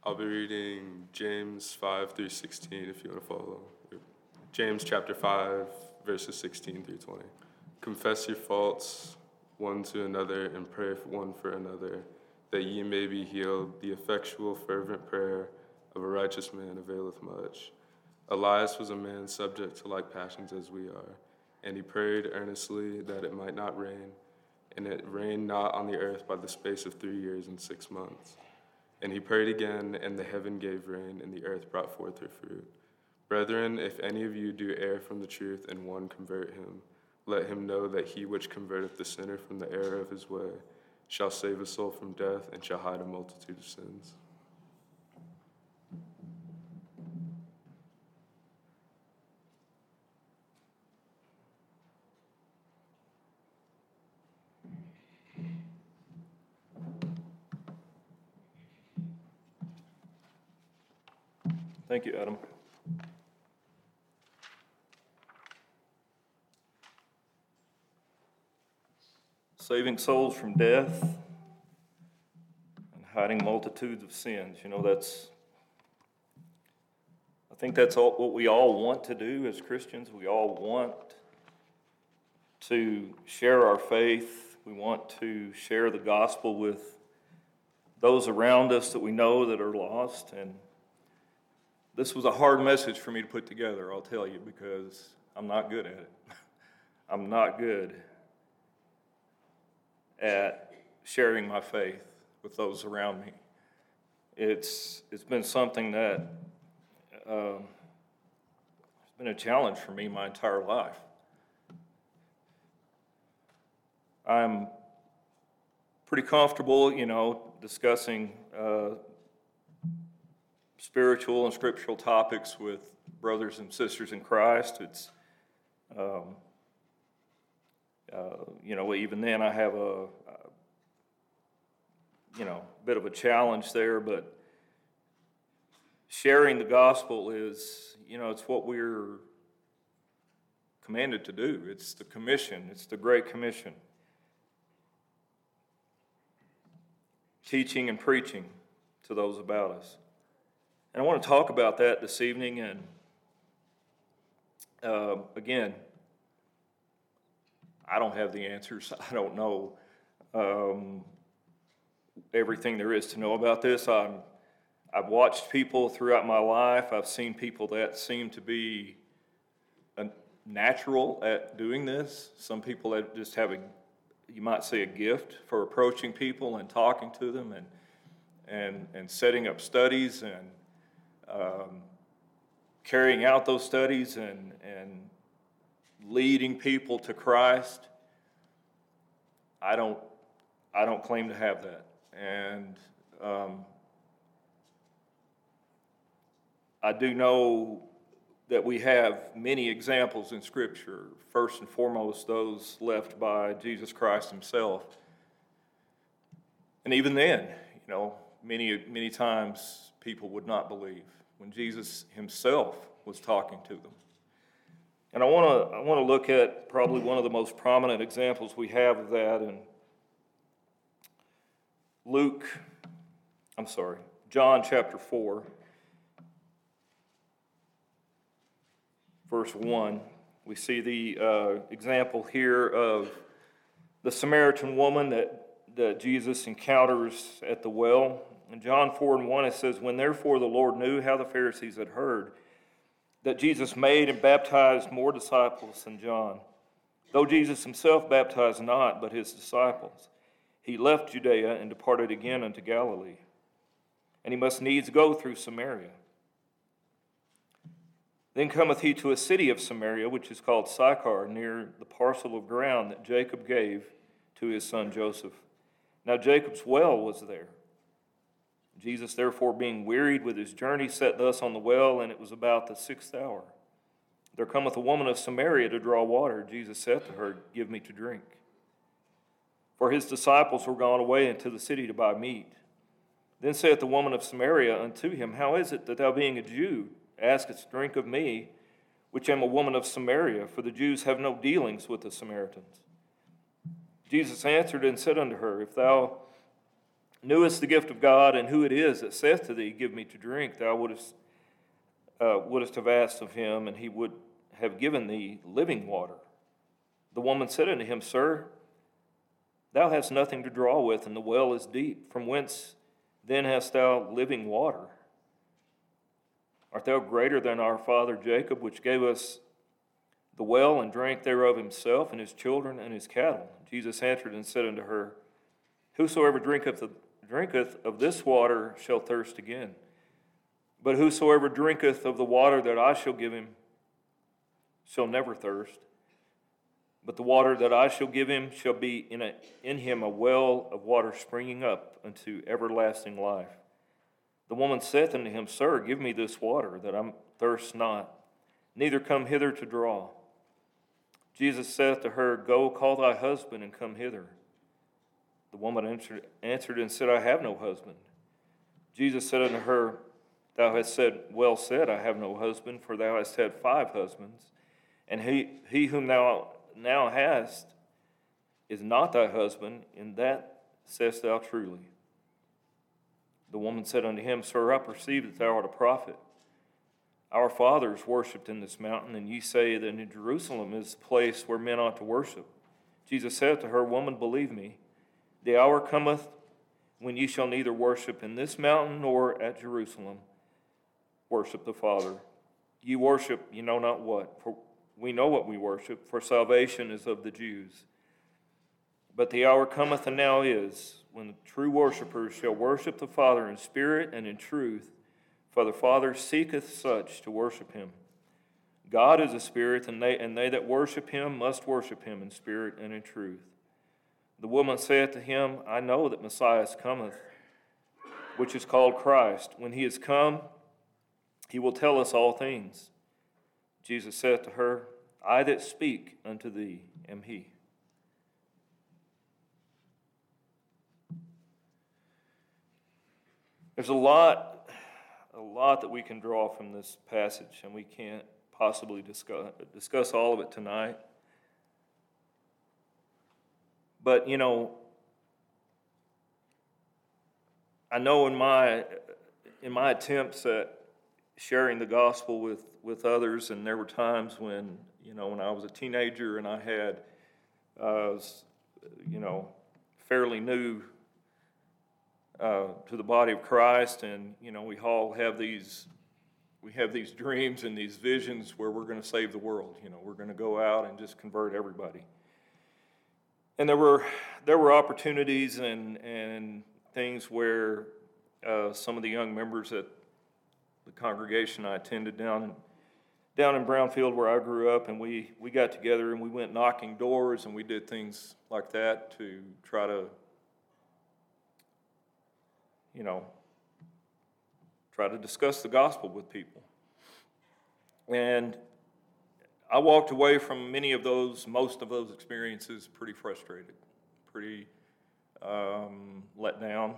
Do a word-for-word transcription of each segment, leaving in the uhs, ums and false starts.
I'll be reading James five through sixteen if you want to follow. James chapter five, verses sixteen through twenty. Confess your faults one to another and pray one for another, that ye may be healed. The effectual fervent prayer of a righteous man availeth much. Elias was a man subject to like passions as we are, and he prayed earnestly that it might not rain, and it rained not on the earth by the space of three years and six months. And he prayed again, and the heaven gave rain, and the earth brought forth her fruit. Brethren, if any of you do err from the truth, and one convert him, let him know that he which converteth the sinner from the error of his way shall save a soul from death, and shall hide a multitude of sins. Thank you, Adam. Saving souls from death and hiding multitudes of sins. You know, that's, I think that's all, what we all want to do as Christians. We all want to share our faith. We want to share the gospel with those around us that we know that are lost. And this was a hard message for me to put together, I'll tell you, because I'm not good at it. I'm not good at sharing my faith with those around me. It's it's been something that um, it's been a challenge for me my entire life. I'm pretty comfortable, you know, discussing uh, spiritual and scriptural topics with brothers and sisters in Christ. It's, um, uh, you know, even then I have a, a, you know, bit of a challenge there, but sharing the gospel is, you know, it's what we're commanded to do. It's the commission. It's the Great Commission. Teaching and preaching to those about us. And I want to talk about that this evening. And uh, again, I don't have the answers. I don't know um, everything there is to know about this. I'm, I've watched people throughout my life. I've seen people that seem to be a natural at doing this. Some people that just have a, you might say, a gift for approaching people and talking to them and and and setting up studies and um, carrying out those studies and and leading people to Christ. I don't I don't claim to have that, and um, I do know that we have many examples in Scripture, first and foremost those left by Jesus Christ himself. And even then, you know, many, many times people would not believe when Jesus himself was talking to them. And I want to I want to look at probably one of the most prominent examples we have of that in Luke, I'm sorry, John chapter four. Verse one, we see the uh, example here of the Samaritan woman that, that Jesus encounters at the well. In John four and one, it says, "When therefore the Lord knew how the Pharisees had heard that Jesus made and baptized more disciples than John, though Jesus himself baptized not, but his disciples, he left Judea and departed again unto Galilee. And he must needs go through Samaria. Then cometh he to a city of Samaria, which is called Sychar, near the parcel of ground that Jacob gave to his son Joseph. Now Jacob's well was there. Jesus, therefore, being wearied with his journey, sat thus on the well, and it was about the sixth hour. There cometh a woman of Samaria to draw water. Jesus said to her, Give me to drink. For his disciples were gone away into the city to buy meat. Then saith the woman of Samaria unto him, How is it that thou, being a Jew, askest drink of me, which am a woman of Samaria? For the Jews have no dealings with the Samaritans. Jesus answered and said unto her, If thou knewest the gift of God, and who it is that saith to thee, Give me to drink, thou wouldest, uh, wouldest have asked of him, and he would have given thee living water. The woman said unto him, Sir, thou hast nothing to draw with, and the well is deep. From whence then hast thou living water? Art thou greater than our father Jacob, which gave us the well, and drank thereof himself, and his children, and his cattle? Jesus answered and said unto her, Whosoever drinketh of, drinketh of this water shall thirst again. But whosoever drinketh of the water that I shall give him shall never thirst. But the water that I shall give him shall be in, a, in him a well of water springing up unto everlasting life. The woman saith unto him, Sir, give me this water, that I thirst not, neither come hither to draw. Jesus saith to her, Go, call thy husband, and come hither. The woman answered, answered and said, I have no husband. Jesus said unto her, Thou hast said, Well said, I have no husband, for thou hast had five husbands, and he, he whom thou now hast is not thy husband, in that sayest thou truly. The woman said unto him, Sir, I perceive that thou art a prophet. Our fathers worshipped in this mountain, and ye say that in Jerusalem is the place where men ought to worship. Jesus said to her, Woman, believe me, the hour cometh when ye shall neither worship in this mountain nor at Jerusalem worship the Father. Ye worship ye know not what, for we know what we worship, for salvation is of the Jews. But the hour cometh, and now is, when the true worshipers shall worship the Father in spirit and in truth, for the Father seeketh such to worship him. God is a spirit, and they, and they that worship him must worship him in spirit and in truth. The woman saith to him, I know that Messiah cometh, which is called Christ. When he is come, he will tell us all things. Jesus saith to her, I that speak unto thee am he. There's a lot, a lot that we can draw from this passage, and we can't possibly discuss, discuss all of it tonight. But, you know, I know in my in my attempts at sharing the gospel with, with others, and there were times when, you know, when I was a teenager and I had, uh, you know, fairly new uh, to the body of Christ, and, you know, we all have these, we have these dreams and these visions where we're going to save the world. You know, we're going to go out and just convert everybody. And there were there were opportunities and and things where uh, some of the young members at the congregation I attended down in, down in Brownfield, where I grew up, and we, we got together and we went knocking doors and we did things like that to try to, you know, try to discuss the gospel with people. And I walked away from many of those, most of those experiences pretty frustrated, pretty um, let down,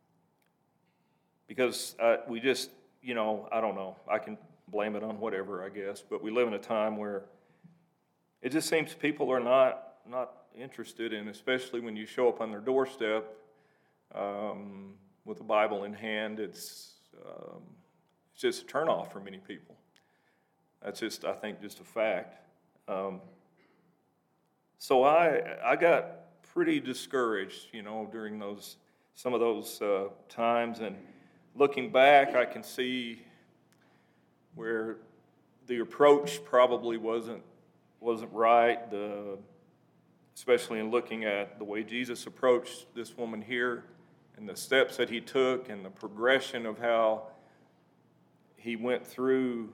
because uh, we just, you know, I don't know, I can blame it on whatever, I guess, but we live in a time where it just seems people are not not interested in, especially when you show up on their doorstep um, with a Bible in hand. It's um, it's just a turnoff for many people. That's just, I think, just a fact. Um, so I I got pretty discouraged, you know, during those some of those uh, times, and looking back, I can see where the approach probably wasn't wasn't right. The especially in looking at the way Jesus approached this woman here, and the steps that he took, and the progression of how he went through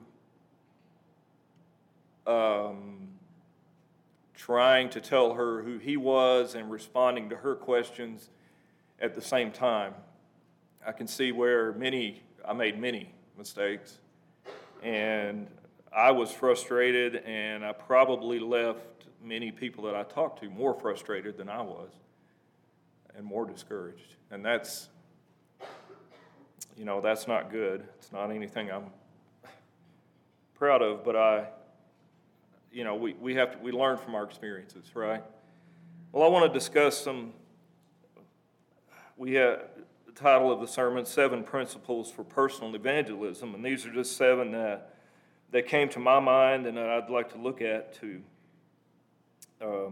um, trying to tell her who he was and responding to her questions at the same time. I can see where many, I made many mistakes, and I was frustrated, and I probably left many people that I talked to more frustrated than I was, and more discouraged. And that's, you know, that's not good. It's not anything I'm proud of, but I, you know, we, we have to, we learn from our experiences, right? Well, I want to discuss some, we have, title of the sermon, Seven Principles for Personal Evangelism, and these are just seven that, that came to my mind and that I'd like to look at to uh,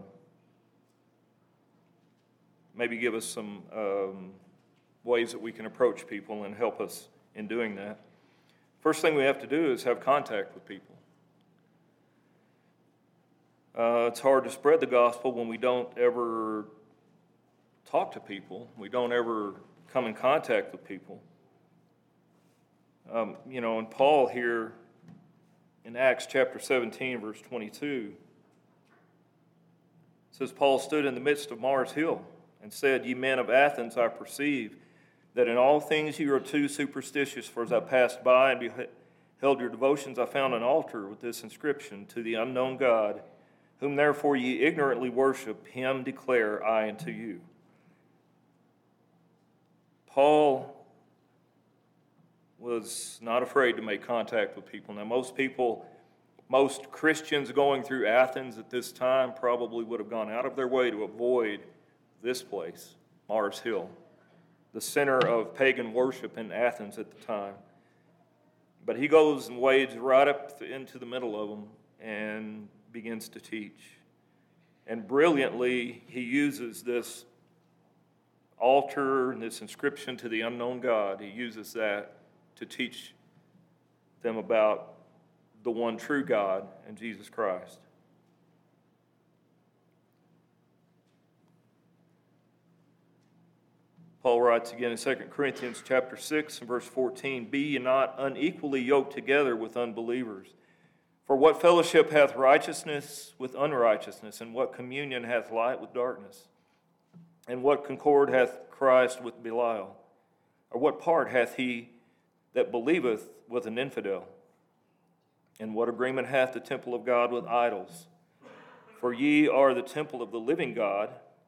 maybe give us some um, ways that we can approach people and help us in doing that. First thing we have to do is have contact with people. Uh, it's hard to spread the gospel when we don't ever talk to people. We don't ever come in contact with people. Um, you know, and Paul here in Acts chapter seventeen, verse twenty-two, says, Paul stood in the midst of Mars Hill and said, Ye men of Athens, I perceive that in all things you are too superstitious, for as I passed by and beheld your devotions, I found an altar with this inscription, To the unknown God, whom therefore ye ignorantly worship, him declare I unto you. Paul was not afraid to make contact with people. Now, most people, most Christians going through Athens at this time probably would have gone out of their way to avoid this place, Mars Hill, the center of pagan worship in Athens at the time. But he goes and wades right up into the middle of them and begins to teach. And brilliantly, he uses this altar and this inscription to the unknown God. He uses that to teach them about the one true God and Jesus Christ. Paul writes again in Second Corinthians chapter six and verse fourteen, Be ye not unequally yoked together with unbelievers. For what fellowship hath righteousness with unrighteousness, and what communion hath light with darkness? And what concord hath Christ with Belial? Or what part hath he that believeth with an infidel? And what agreement hath the temple of God with idols? For ye are the temple of the living God.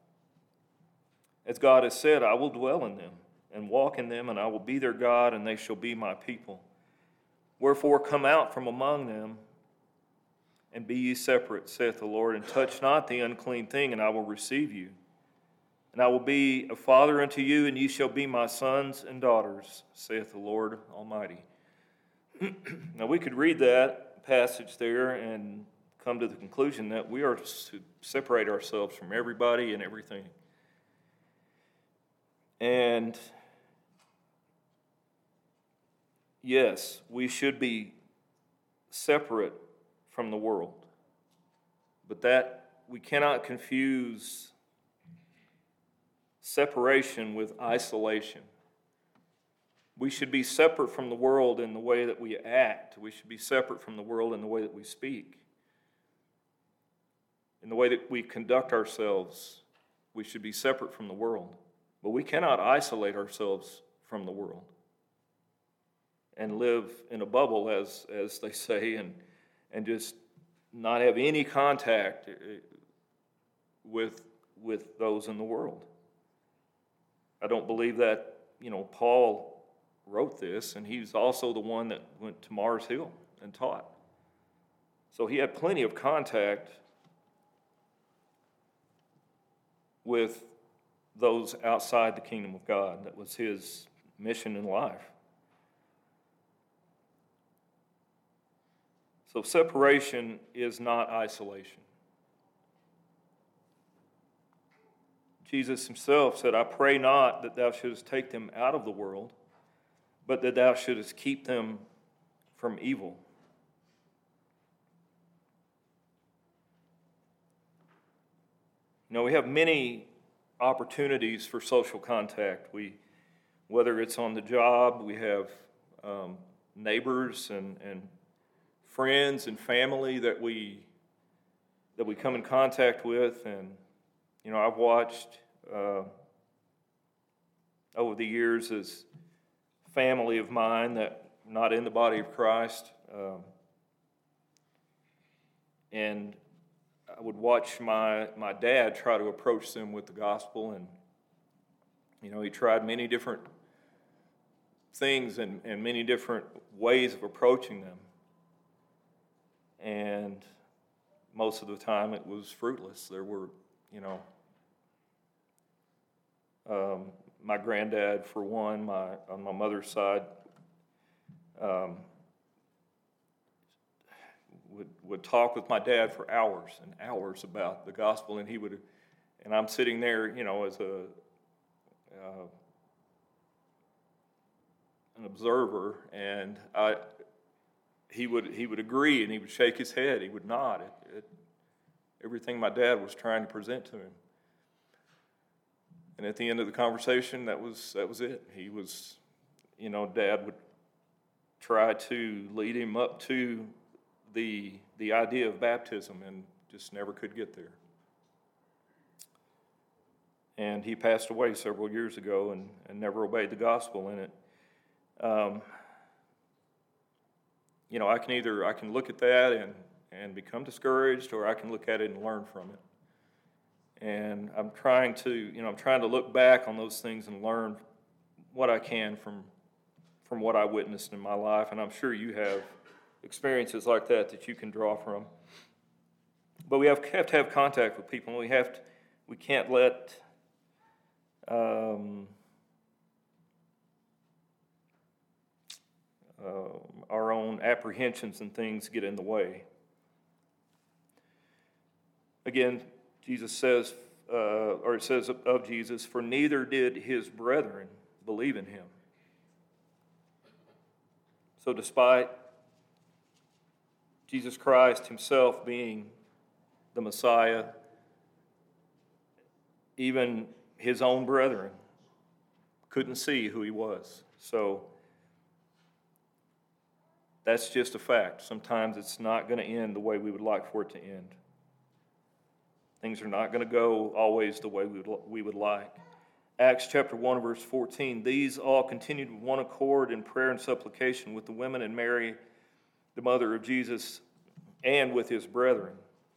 As God has said, I will dwell in them, and walk in them, and I will be their God, and they shall be my people. Wherefore come out from among them, and be ye separate, saith the Lord, and touch not the unclean thing, and I will receive you. And I will be a father unto you, and ye shall be my sons and daughters, saith the Lord Almighty. Now we could read that passage there and come to the conclusion that we are to separate ourselves from everybody and everything. And yes, we should be separate from the world. But that we cannot confuse separation with isolation. We should be separate from the world in the way that we act. We should be separate from the world in the way that we speak. In the way that we conduct ourselves, we should be separate from the world. But we cannot isolate ourselves from the world and live in a bubble, as, as they say, and, and just not have any contact with, with those in the world. I don't believe that, you know, Paul wrote this, and he's also the one that went to Mars Hill and taught. So he had plenty of contact with those outside the kingdom of God. That was his mission in life. So separation is not isolation. Jesus himself said, I pray not that thou shouldest take them out of the world, but that thou shouldest keep them from evil. You know, we have many opportunities for social contact. We, whether it's on the job, we have um, neighbors and, and friends and family that we that we come in contact with. And you know, I've watched uh, over the years as family of mine that not in the body of Christ, um, and I would watch my, my dad try to approach them with the gospel, and you know, he tried many different things and, and many different ways of approaching them, and most of the time it was fruitless. There were, you know, um, my granddad, for one, my on my mother's side, um, would would talk with my dad for hours and hours about the gospel, and he would, and I'm sitting there, you know, as a uh, an observer, and I, he would he would agree, and he would shake his head, he would nod at, at everything my dad was trying to present to him. And at the end of the conversation, that was that was it. He was, you know, Dad would try to lead him up to the the idea of baptism, and just never could get there. And he passed away several years ago, and, and never obeyed the gospel in it. Um, you know, I can either I can look at that and and become discouraged, or I can look at it and learn from it. And I'm trying to, you know, I'm trying to look back on those things and learn what I can from from what I witnessed in my life. And I'm sure you have experiences like that that you can draw from. But we have, have to have contact with people, and we have to, we can't let um, uh, our own apprehensions and things get in the way. Again, Jesus says, uh, or it says of, of Jesus, for neither did his brethren believe in him. So despite Jesus Christ himself being the Messiah, even his own brethren couldn't see who he was. So that's just a fact. Sometimes it's not going to end the way we would like for it to end. Things are not going to go always the way we would, we would like. Acts chapter one, verse fourteen, these all continued with one accord in prayer and supplication with the women and Mary, the mother of Jesus, and with his brethren.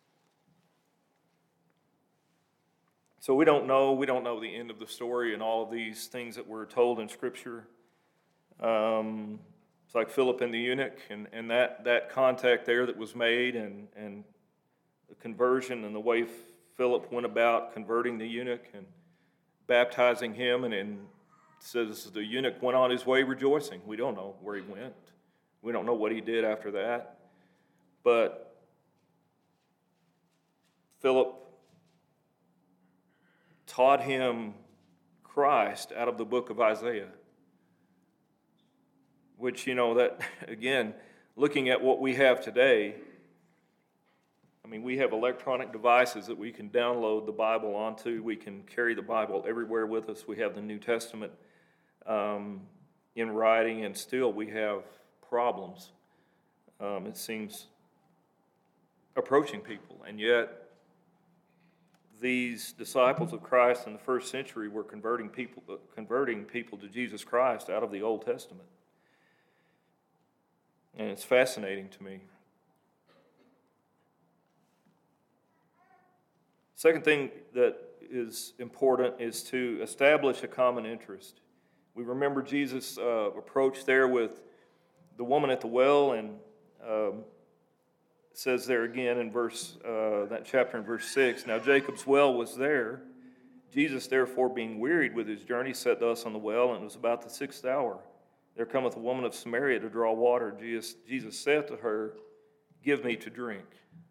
So we don't know, we don't know the end of the story and all of these things that were told in Scripture. Um, it's like Philip and the eunuch, and, and that, that contact there that was made, and, and the conversion and the way Philip went about converting the eunuch and baptizing him, and it says the eunuch went on his way rejoicing. We don't know where he went. We don't know what he did after that. But Philip taught him Christ out of the book of Isaiah, which, you know, that, again, looking at what we have today, I mean, we have electronic devices that we can download the Bible onto. We can carry the Bible everywhere with us. We have the New Testament um, in writing, and still we have problems. Um, it seems approaching people, and yet these disciples of Christ in the first century were converting people, uh, converting people to Jesus Christ out of the Old Testament, and it's fascinating to me. Second thing that is important is to establish a common interest. We remember Jesus' uh, approach there with the woman at the well, and um, it says there again in verse uh, that chapter in verse six. Now Jacob's well was there. Jesus, therefore, being wearied with his journey, sat thus on the well, and it was about the sixth hour. There cometh a woman of Samaria to draw water. Jesus, Jesus said to her, "Give me to drink."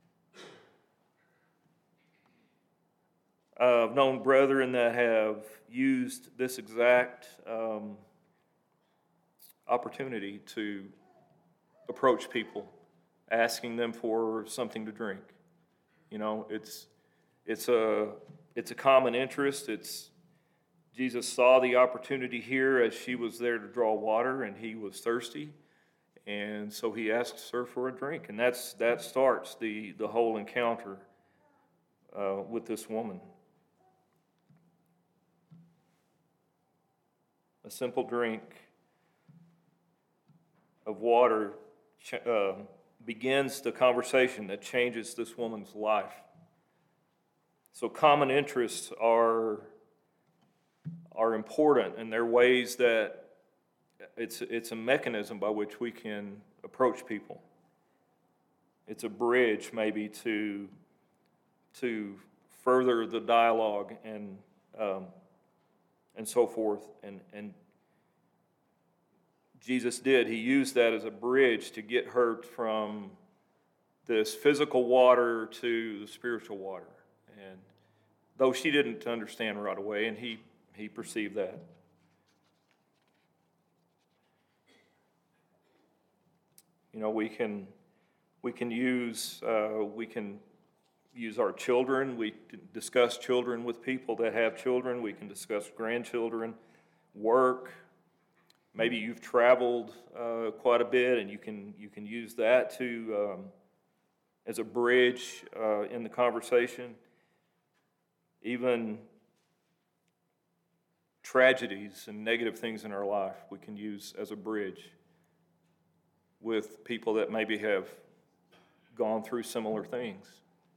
Uh, I've known brethren that have used this exact um, opportunity to approach people, asking them for something to drink. You know, it's it's a it's a common interest. It's Jesus saw the opportunity here as she was there to draw water, and he was thirsty, and so he asks her for a drink, and that's that starts the the whole encounter uh, with this woman. A simple drink of water uh, begins the conversation that changes this woman's life. So common interests are, are important, and they're ways that it's, it's a mechanism by which we can approach people. It's a bridge maybe to, to further the dialogue and um, and so forth. And, and Jesus did. He used that as a bridge to get her from this physical water to the spiritual water. And though she didn't understand right away, and he, he perceived that. You know, we can we can use uh, we can use our children. We can discuss children with people that have children. We can discuss grandchildren, work. Maybe you've traveled uh, quite a bit, and you can you can use that to um, as a bridge uh, in the conversation. Even tragedies and negative things in our life, we can use as a bridge with people that maybe have gone through similar things.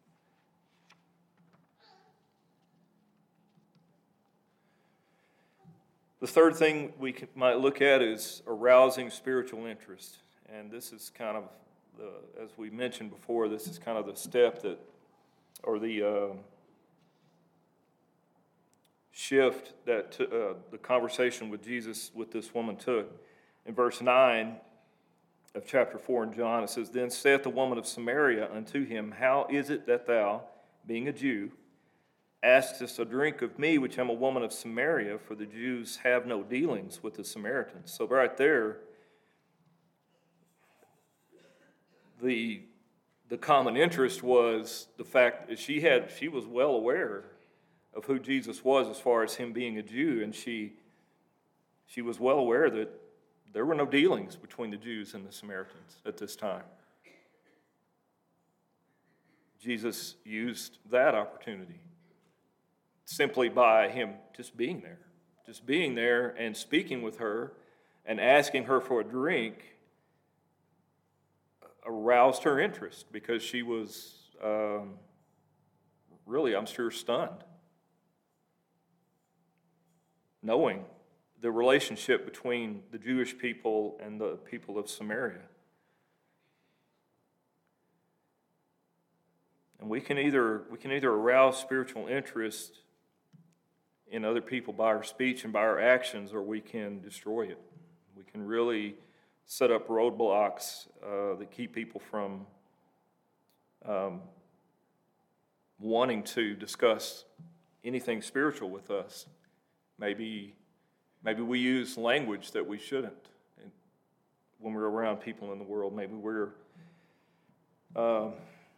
The third thing we can, might look at is arousing spiritual interest. And this is kind of, the, as we mentioned before, this is kind of the step that, or the uh, shift that t- uh, the conversation with Jesus with this woman took. In verse nine of chapter four in John, it says, Then saith the woman of Samaria unto him, How is it that thou, being a Jew, askest a drink of me, which am a woman of Samaria? For the Jews have no dealings with the Samaritans. So right there, the the common interest was the fact that she had she was well aware of who Jesus was as far as him being a Jew, and she she was well aware that there were no dealings between the Jews and the Samaritans at this time. Jesus used that opportunity simply by him just being there. Just being there and speaking with her and asking her for a drink aroused her interest because she was um, really, I'm sure, stunned, knowing the relationship between the Jewish people and the people of Samaria. And we can either we can either arouse spiritual interest in other people by our speech and by our actions, or we can destroy it. We can really set up roadblocks uh, that keep people from um, wanting to discuss anything spiritual with us. Maybe Maybe we use language that we shouldn't. And when we're around people in the world, maybe we're um,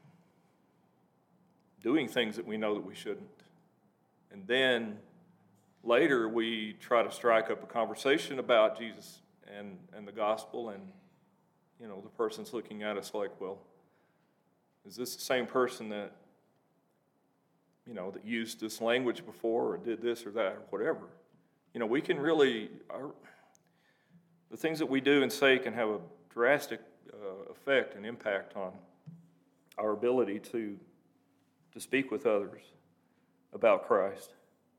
doing things that we know that we shouldn't. And then later we try to strike up a conversation about Jesus and, and the gospel, and you know, the person's looking at us like, well, is this the same person that, you know, that used this language before or did this or that or whatever? You know, we can really, our, the things that we do and say can have a drastic uh, effect and impact on our ability to, to speak with others about Christ.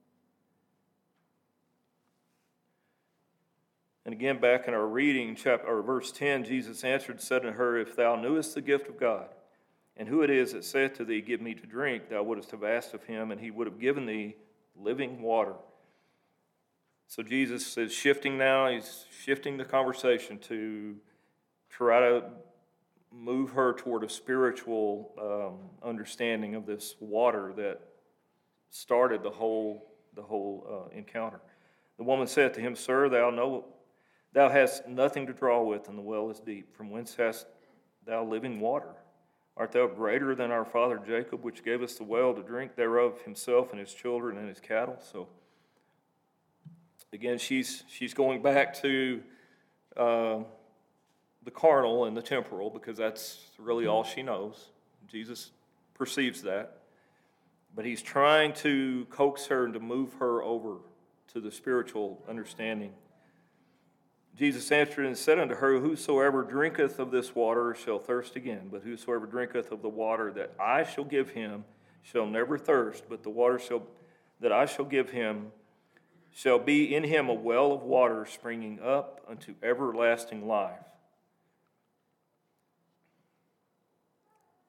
And again, back in our reading, chapter, or verse ten, Jesus answered and said unto her, If thou knewest the gift of God, and who it is that saith to thee, Give me to drink, thou wouldst have asked of him, and he would have given thee living water. So Jesus is shifting now, he's shifting the conversation to try to move her toward a spiritual um, understanding of this water that started the whole the whole uh, encounter. The woman said to him, Sir, thou know thou hast nothing to draw with, and the well is deep. From whence hast thou living water? Art thou greater than our father Jacob, which gave us the well to drink thereof himself and his children and his cattle? So again, she's she's going back to uh, the carnal and the temporal, because that's really all she knows. Jesus perceives that. But he's trying to coax her and to move her over to the spiritual understanding. Jesus answered and said unto her, Whosoever drinketh of this water shall thirst again, but whosoever drinketh of the water that I shall give him shall never thirst, but the water shall that I shall give him shall be in him a well of water springing up unto everlasting life.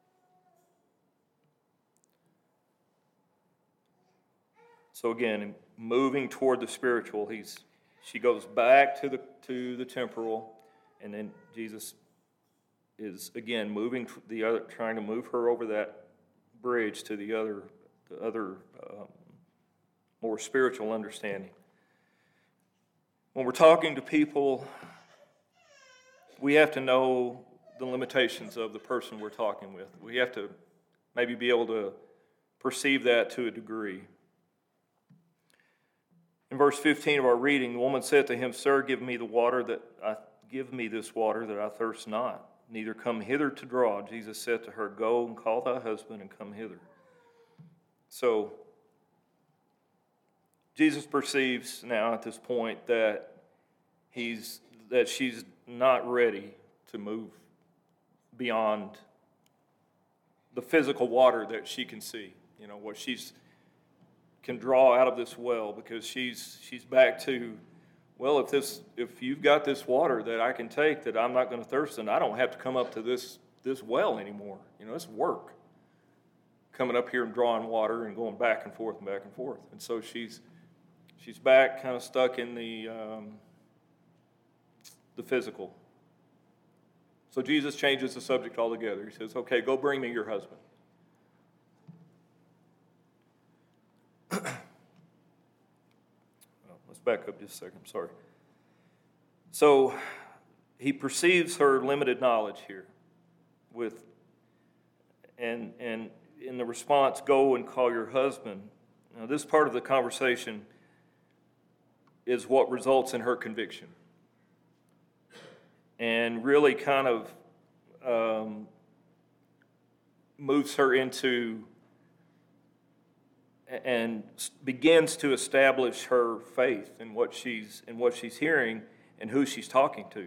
So again, moving toward the spiritual. He's she goes back to the to the temporal, and then Jesus is again moving the other, trying to move her over that bridge to the other the other um, more spiritual understanding. When we're talking to people, we have to know the limitations of the person we're talking with. We have to maybe be able to perceive that to a degree. In verse fifteen of our reading, the woman said to him, "Sir, give me the water that I give me this water that I thirst not, neither come hither to draw." Jesus said to her, "Go and call thy husband and come hither." So Jesus perceives now at this point that he's that she's not ready to move beyond the physical water that she can see. You know, what she's can draw out of this well, because she's she's back to, well, if this if you've got this water that I can take that I'm not going to thirst, and I don't have to come up to this this well anymore. You know, it's work coming up here and drawing water and going back and forth and back and forth. And so she's she's back kind of stuck in the um, the physical. So Jesus changes the subject altogether. He says, "Okay, go bring me your husband." Well, let's back up just a second. I'm sorry. So he perceives her limited knowledge here, with and and in the response, "Go and call your husband." Now, this part of the conversation is what results in her conviction, and really kind of um, moves her into and begins to establish her faith in what she's in what she's hearing and who she's talking to.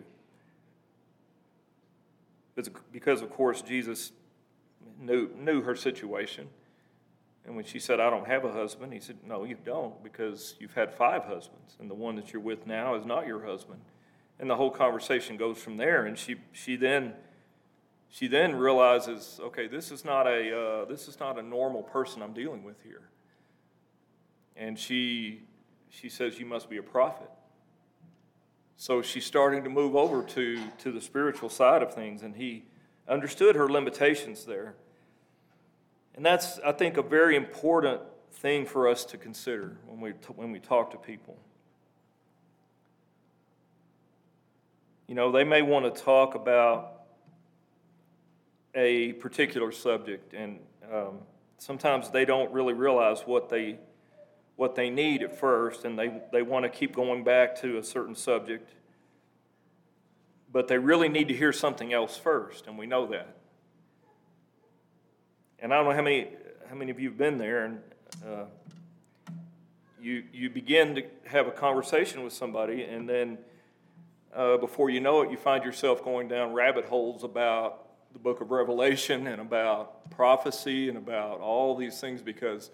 Because of course Jesus knew knew her situation, and when she said, "I don't have a husband," he said, "No, you don't, because you've had five husbands, and the one that you're with now is not your husband." And the whole conversation goes from there. And she she then she then realizes, okay, this is not a uh, this is not a normal person I'm dealing with here. And she she says, "You must be a prophet." So she's starting to move over to to the spiritual side of things, and he understood her limitations there. And that's, I think, a very important thing for us to consider when we when we talk to people. You know, they may want to talk about a particular subject, and um, sometimes they don't really realize what they what they need at first, and they, they want to keep going back to a certain subject, but they really need to hear something else first, and we know that. And I don't know how many how many of you have been there, and uh, you you begin to have a conversation with somebody, and then uh, before you know it, you find yourself going down rabbit holes about the book of Revelation and about prophecy and about all these things, because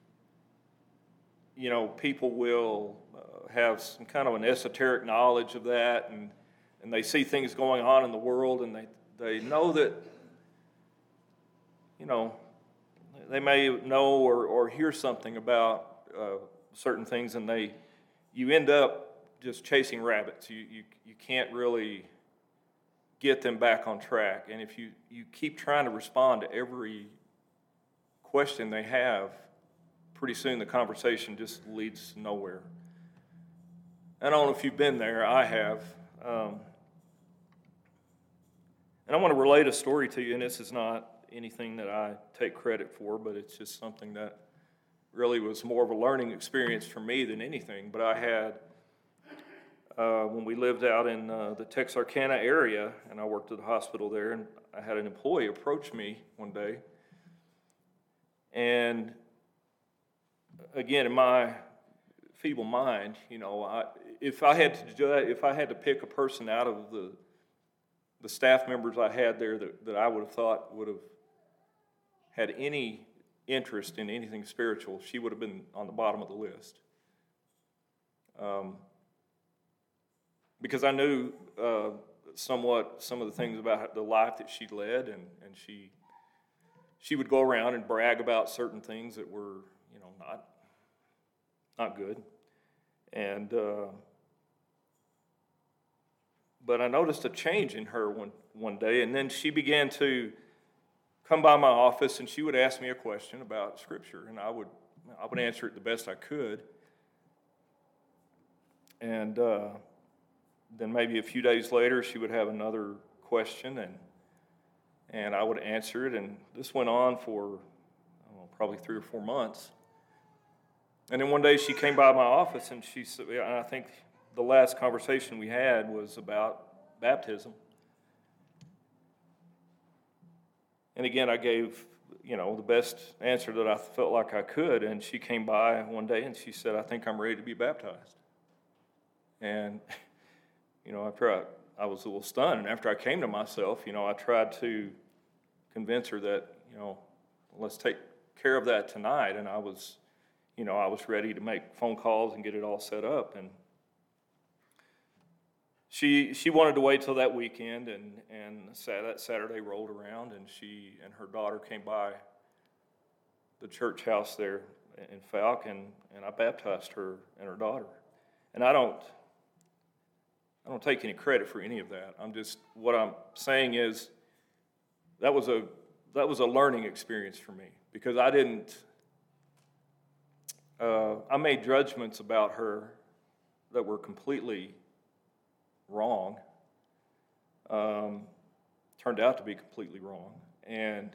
you know people will uh, have some kind of an esoteric knowledge of that, and and they see things going on in the world, and they they know that. You know, they may know or, or hear something about uh, certain things, and they, you end up just chasing rabbits. You, you you can't really get them back on track. And if you, you keep trying to respond to every question they have, pretty soon the conversation just leads nowhere. I don't know if you've been there. I have. Um, and I want to relate a story to you, and this is not anything that I take credit for, but it's just something that really was more of a learning experience for me than anything. But I had, uh, when we lived out in uh, the Texarkana area, and I worked at the hospital there, and I had an employee approach me one day. And again, in my feeble mind, you know, I, if I had to do, if I had to pick a person out of the the staff members I had there that, that I would have thought would have had any interest in anything spiritual, she would have been on the bottom of the list. Um, because I knew uh, somewhat some of the things about the life that she led, and, and she she would go around and brag about certain things that were, you know, not not good. And uh, but I noticed a change in her one one day, and then she began to come by my office, and she would ask me a question about Scripture, and I would I would answer it the best I could. And uh, then maybe a few days later, she would have another question, and and I would answer it, and this went on for I don't know, probably three or four months. And then one day she came by my office, and she said, and I think the last conversation we had was about baptism. And again, I gave, you know, the best answer that I felt like I could, and she came by one day and she said, I think I'm ready to be baptized. And, you know, after I, I was a little stunned, and after I came to myself, you know, I tried to convince her that, you know, let's take care of that tonight, and I was... You know, I was ready to make phone calls and get it all set up, and she she wanted to wait till that weekend, and and that Saturday rolled around, and she and her daughter came by the church house there in Falk, and, and I baptized her and her daughter. And I don't I don't take any credit for any of that. I'm just what I'm saying is that was a that was a learning experience for me, because I didn't. Uh, I made judgments about her that were completely wrong, um, turned out to be completely wrong. And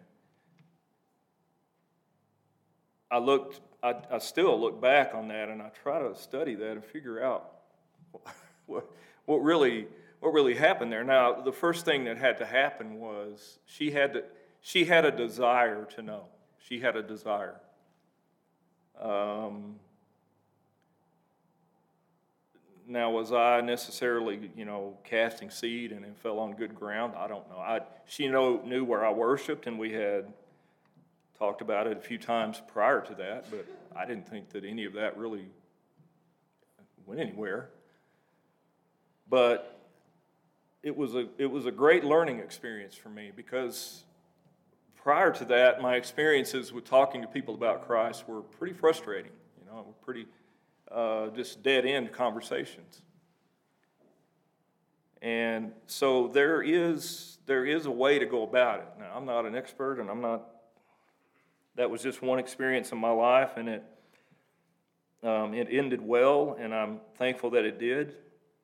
I looked, I, I still look back on that, and I try to study that and figure out what, what really what really happened there. Now, the first thing that had to happen was she had to, she had a desire to know. She had a desire. Um, now, was I necessarily, you know, casting seed and it fell on good ground? I don't know. I she know knew where I worshiped, and we had talked about it a few times prior to that, but I didn't think that any of that really went anywhere. But it was a it was a great learning experience for me, because prior to that, my experiences with talking to people about Christ were pretty frustrating. You know, were pretty uh, just dead-end conversations. And so there is there is a way to go about it. Now, I'm not an expert, and I'm not. That was just one experience in my life, and it um, it ended well, and I'm thankful that it did.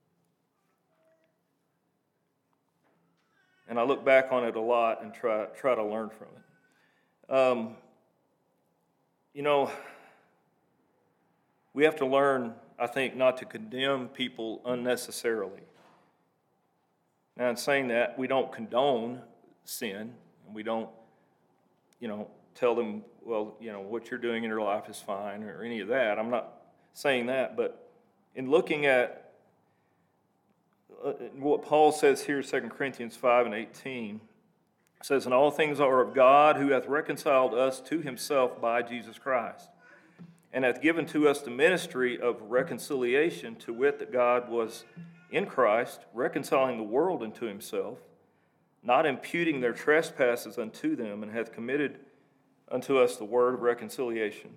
And I look back on it a lot and try try to learn from it. Um, you know, we have to learn, I think, not to condemn people unnecessarily. Now, in saying that, we don't condone sin, and we don't, you know, tell them, well, you know, what you're doing in your life is fine, or any of that. I'm not saying that, but in looking at Uh, what Paul says here, Second Corinthians five and eighteen, says, "And all things are of God, who hath reconciled us to himself by Jesus Christ, and hath given to us the ministry of reconciliation, to wit, that God was in Christ, reconciling the world unto himself, not imputing their trespasses unto them, and hath committed unto us the word of reconciliation.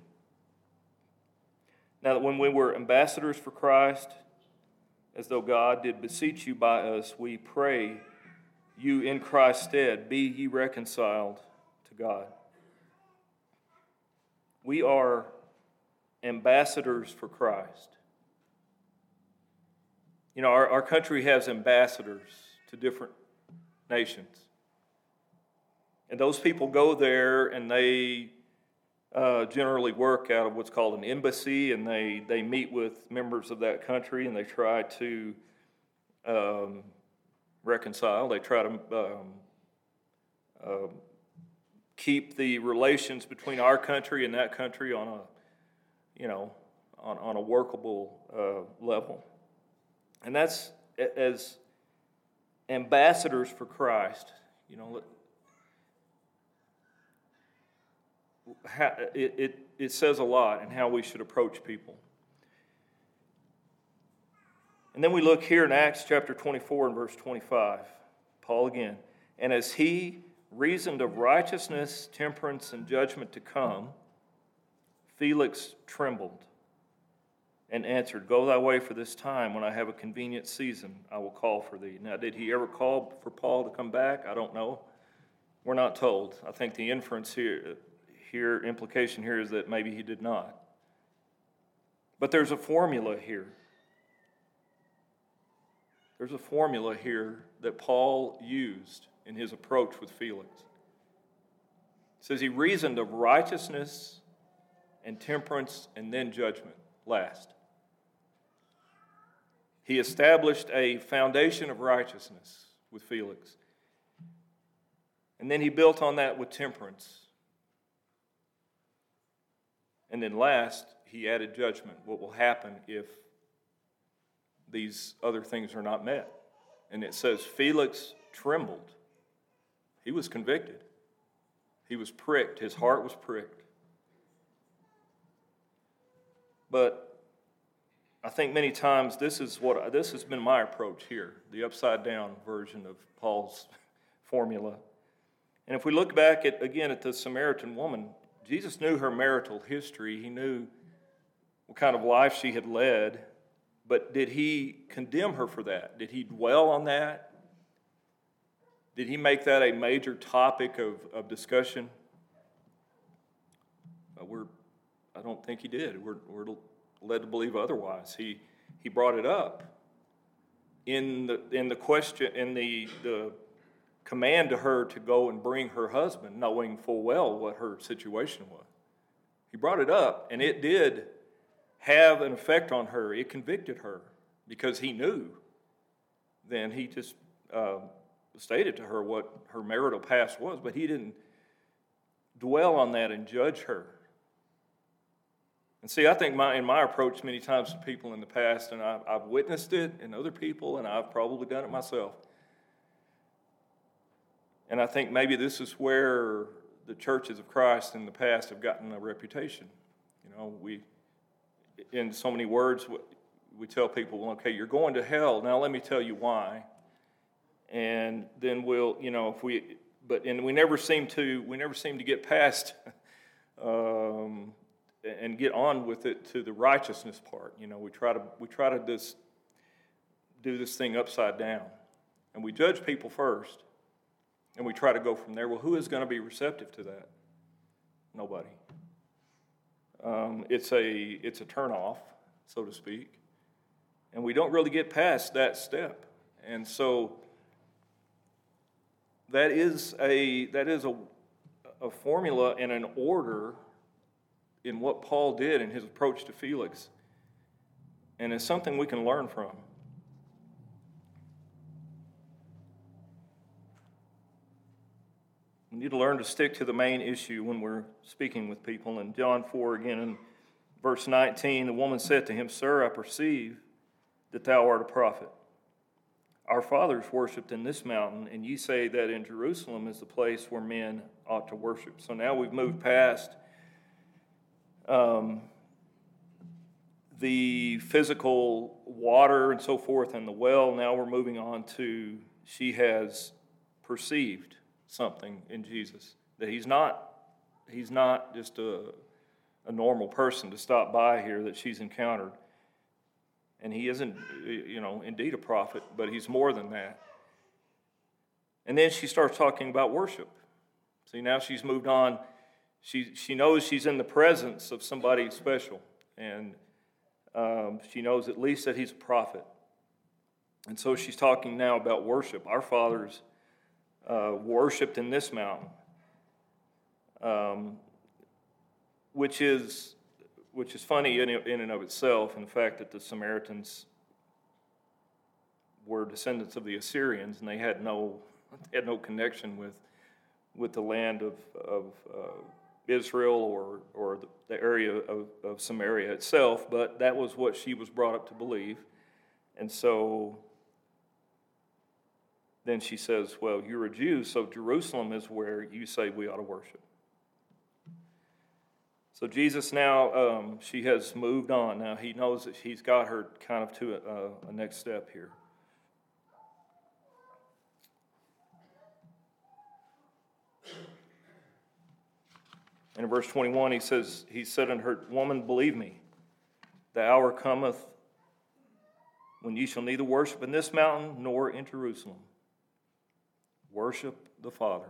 Now that when we were ambassadors for Christ, as though God did beseech you by us, we pray you in Christ's stead, be ye reconciled to God." We are ambassadors for Christ. You know, our, our country has ambassadors to different nations. And those people go there, and they Uh, generally work out of what's called an embassy, and they, they meet with members of that country, and they try to um, reconcile. They try to um, uh, keep the relations between our country and that country on a, you know, on, on a workable uh, level. And that's, as ambassadors for Christ, you know, It, it, it says a lot in how we should approach people. And then we look here in Acts chapter twenty-four and verse twenty-five. Paul again. "And as he reasoned of righteousness, temperance, and judgment to come, Felix trembled, and answered, Go thy way for this time. When I have a convenient season, I will call for thee. Now, did he ever call for Paul to come back? I don't know. We're not told. I think the inference here, here, implication here is that maybe he did not. But there's a formula here. There's a formula here that Paul used in his approach with Felix. It says he reasoned of righteousness and temperance and then judgment last. He established a foundation of righteousness with Felix. And then he built on that with temperance. And then last, he added judgment. What will happen if these other things are not met? And it says Felix trembled. He was convicted. He was pricked. His heart was pricked. But I think many times this is what this has been my approach here, the upside down version of Paul's formula. And if we look back at again at the Samaritan woman, Jesus knew her marital history. He knew what kind of life she had led. But did he condemn her for that? Did he dwell on that? Did he make that a major topic of, of discussion? Uh, we're, I don't think he did. We're, we're led to believe otherwise. He he brought it up in the in the question in the the command to her to go and bring her husband, knowing full well what her situation was. He brought it up, and it did have an effect on her. It convicted her because he knew. Then he just uh, stated to her what her marital past was, but he didn't dwell on that and judge her. And see, I think my in my approach many times to people in the past, and I've, I've witnessed it in other people, and I've probably done it myself. And I think maybe this is where the churches of Christ in the past have gotten a reputation. You know, we, in so many words, we tell people, well, okay, you're going to hell. Now let me tell you why. And then we'll, you know, if we, but, and we never seem to, we never seem to get past, um, and get on with it to the righteousness part. You know, we try to, we try to just do this thing upside down. And we judge people first. And we try to go from there. Well, who is going to be receptive to that? Nobody. Um, it's a it's a turnoff, so to speak. And we don't really get past that step. And so that is a that is a, a formula and an order in what Paul did in his approach to Felix. And it's something we can learn from. We need to learn to stick to the main issue when we're speaking with people. In John four, again in verse nineteen, the woman said to him, Sir, I perceive that thou art a prophet. Our fathers worshipped in this mountain, and ye say that in Jerusalem is the place where men ought to worship. So now we've moved past um, the physical water and so forth and the well. Now we're moving on to she has perceived something in Jesus, that he's not he's not just a, a normal person to stop by here that she's encountered. And he isn't, you know, indeed a prophet, but he's more than that. And then she starts talking about worship. See, now she's moved on. She she knows she's in the presence of somebody special, and um, she knows at least that he's a prophet. And so she's talking now about worship. Our fathers Uh, worshipped in this mountain, um, which is which is funny in, in and of itself, in the fact that the Samaritans were descendants of the Assyrians, and they had no they had no connection with with the land of of uh, Israel or or the, the area of, of Samaria itself. But that was what she was brought up to believe, and so. Then she says, well, you're a Jew, so Jerusalem is where you say we ought to worship. So Jesus now, um, she has moved on. Now he knows that he's got her kind of to a, a next step here. And in verse twenty-one, he says, he said unto her, Woman, believe me, The hour cometh when ye shall neither worship in this mountain nor in Jerusalem. Worship the Father.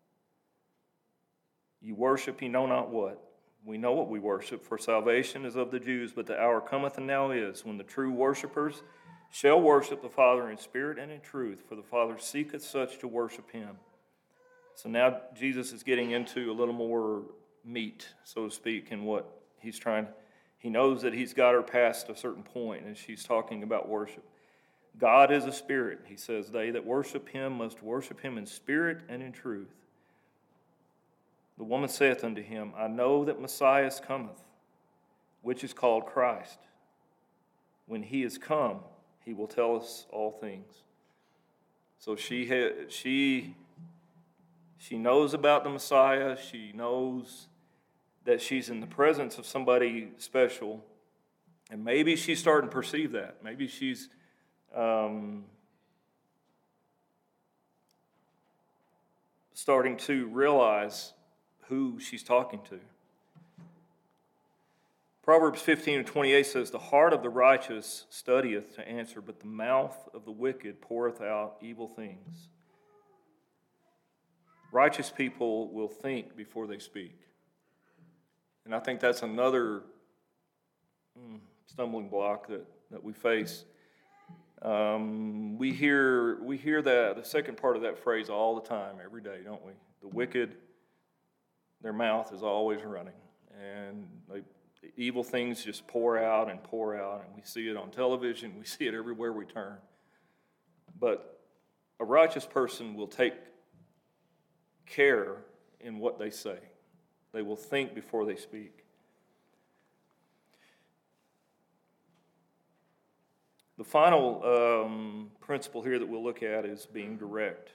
You worship, ye know not what. We know what we worship, for salvation is of the Jews, but the hour cometh and now is, when the true worshipers shall worship the Father in spirit and in truth, for the Father seeketh such to worship him. So now Jesus is getting into a little more meat, so to speak, in what he's trying. He knows that he's got her past a certain point, and she's talking about worship. God is a spirit. He says, they that worship him must worship him in spirit and in truth. The woman saith unto him, I know that Messiah cometh, which is called Christ. When he is come, he will tell us all things. So she ha- she she knows about the Messiah. She knows that she's in the presence of somebody special, and maybe she's starting to perceive that. Maybe she's um, starting to realize who she's talking to. Proverbs fifteen and twenty-eight says, the heart of the righteous studieth to answer, but the mouth of the wicked poureth out evil things. Righteous people will think before they speak. And I think that's another mm, stumbling block that, that we face. Um, we hear we hear that the second part of that phrase all the time, every day, don't we? The wicked, their mouth is always running, and they, the evil things just pour out and pour out, and we see it on television, we see it everywhere we turn. But a righteous person will take care in what they say. They will think before they speak. The final um, principle here that we'll look at is being direct.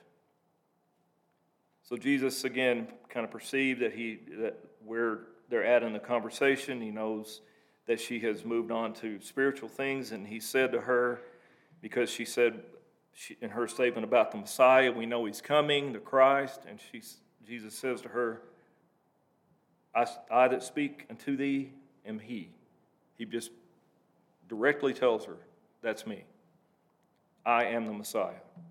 So Jesus, again, kind of perceived that he that where they're at in the conversation. He knows that she has moved on to spiritual things, and he said to her, because she said she, in her statement about the Messiah, we know he's coming, the Christ, and she, Jesus says to her, I, I that speak unto thee am he. He just directly tells her, that's me. I am the Messiah.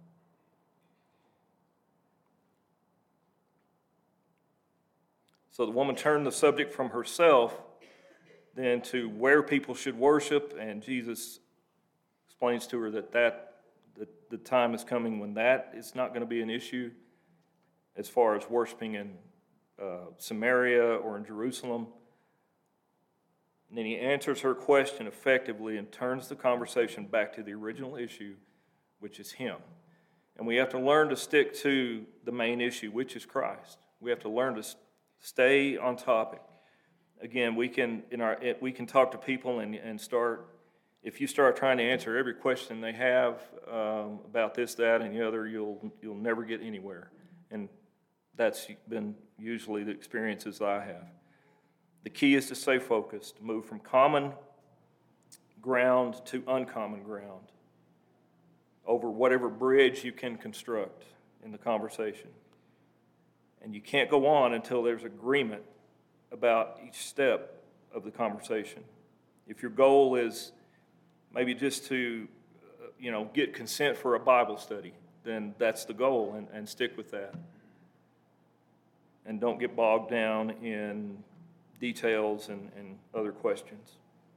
So the woman turned the subject from herself then to where people should worship, and Jesus explains to her that, that the, the time is coming when that is not going to be an issue as far as worshiping in uh, Samaria or in Jerusalem. And then he answers her question effectively and turns the conversation back to the original issue, which is him. And we have to learn to stick to the main issue, which is Christ. We have to learn to stay on topic. Again, we can in our we can talk to people and, and start, if you start trying to answer every question they have um, about this, that, and the other, you'll you'll never get anywhere. And that's been usually the experiences I have. The key is to stay focused, move from common ground to uncommon ground over whatever bridge you can construct in the conversation. And you can't go on until there's agreement about each step of the conversation. If your goal is maybe just to, uh, you know, get consent for a Bible study, then that's the goal, and, and stick with that. And don't get bogged down in details and, and other questions.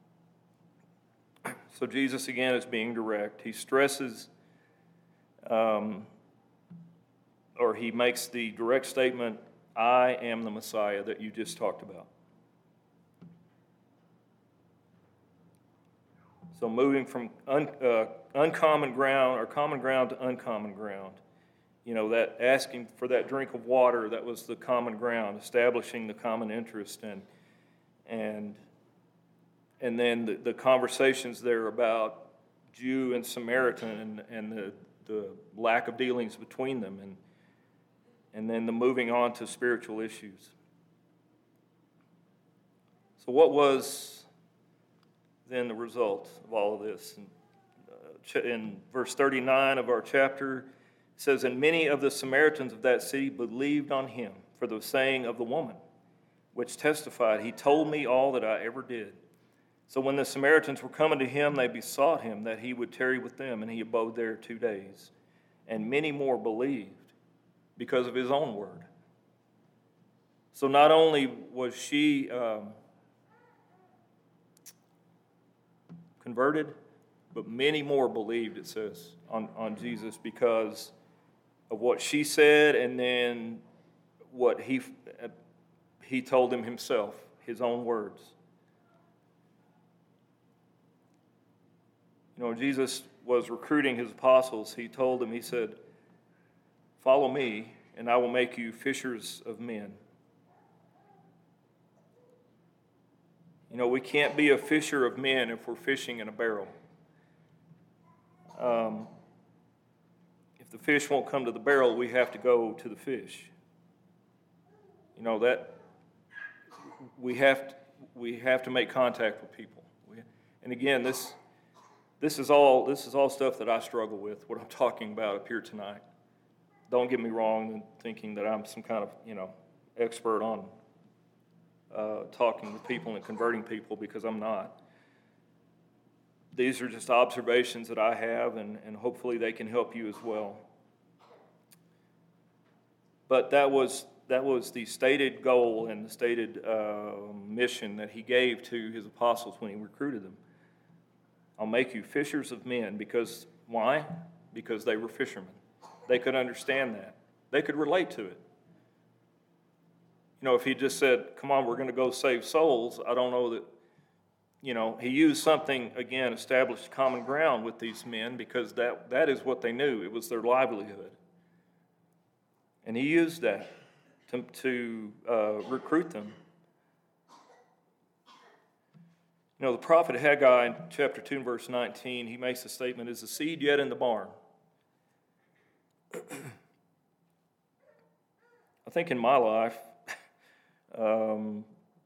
So Jesus, again, is being direct. He stresses, um, or he makes the direct statement, I am the Messiah that you just talked about. So moving from un, uh, uncommon ground or common ground to uncommon ground. You know, that asking for that drink of water, that was the common ground, establishing the common interest, and and and then the, the conversations there about Jew and Samaritan and, and the, the lack of dealings between them, and and then the moving on to spiritual issues. So what was then the result of all of this? In, uh, in verse thirty-nine of our chapter, it says, and many of the Samaritans of that city believed on him for the saying of the woman, which testified, he told me all that I ever did. So when the Samaritans were coming to him, they besought him that he would tarry with them, and he abode there two days. And many more believed because of his own word. So not only was she um, converted, but many more believed, it says, on, on Jesus because of what she said and then what he, he told them himself, his own words. You know, Jesus was recruiting his apostles. He told them, he said, "Follow me, and I will make you fishers of men." You know, we can't be a fisher of men if we're fishing in a barrel. Um, if the fish won't come to the barrel, we have to go to the fish. You know, that we have to, we have to make contact with people. We, and again, this this is all this is all stuff that I struggle with. What I'm talking about up here tonight. Don't get me wrong in thinking that I'm some kind of you know expert on uh, talking with people and converting people, because I'm not. These are just observations that I have, and, and hopefully they can help you as well. But that was that was the stated goal and the stated uh, mission that he gave to his apostles when he recruited them. I'll make you fishers of men. Because why? Because they were fishermen. They could understand that. They could relate to it. You know, if he just said, "Come on, we're going to go save souls," I don't know that, you know, he used something, again, established common ground with these men, because that, that is what they knew. It was their livelihood. And he used that to, to uh, recruit them. You know, the prophet Haggai in chapter two, verse nineteen, he makes a statement, "Is the seed yet in the barn?" I think in my life, um,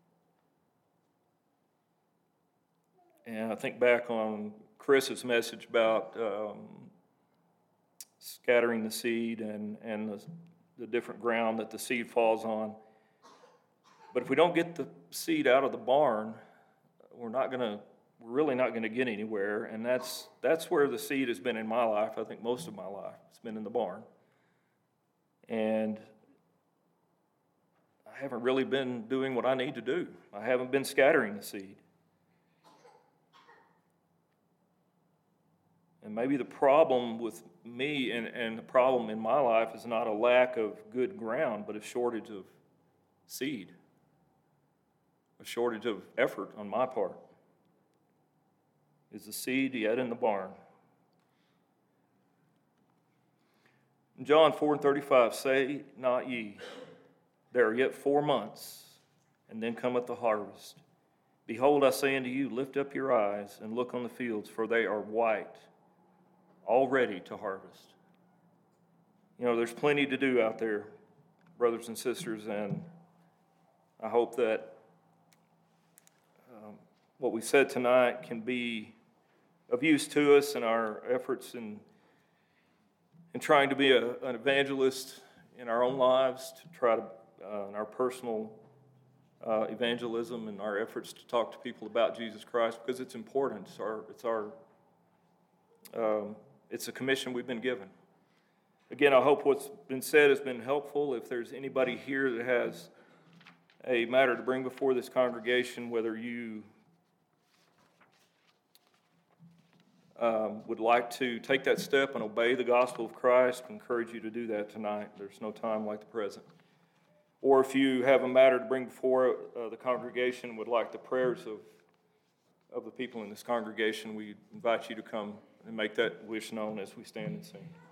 and I think back on Chris's message about um, scattering the seed and, and the, the different ground that the seed falls on. But if we don't get the seed out of the barn, we're not going to, we're really not going to get anywhere. And that's that's where the seed has been in my life. I think most of my life, it's been in the barn. And I haven't really been doing what I need to do. I haven't been scattering the seed. And maybe the problem with me and, and the problem in my life is not a lack of good ground, but a shortage of seed, a shortage of effort on my part. Is the seed yet in the barn? In John four and thirty-five, "Say not ye, there are yet four months, and then cometh the harvest. Behold, I say unto you, lift up your eyes and look on the fields, for they are white, all ready to harvest." You know, there's plenty to do out there, brothers and sisters, and I hope that um, what we said tonight can be of use to us in our efforts in, in trying to be a, an evangelist in our own lives, to try to, uh, in our personal uh, evangelism and our efforts to talk to people about Jesus Christ, because it's important. It's our, it's our, um, it's a commission we've been given. Again, I hope what's been said has been helpful. If there's anybody here that has a matter to bring before this congregation, whether you um, would like to take that step and obey the gospel of Christ, I encourage you to do that tonight. There's no time like the present. Or if you have a matter to bring before uh, the congregation and would like the prayers of, of the people in this congregation, we invite you to come and make that wish known as we stand and sing.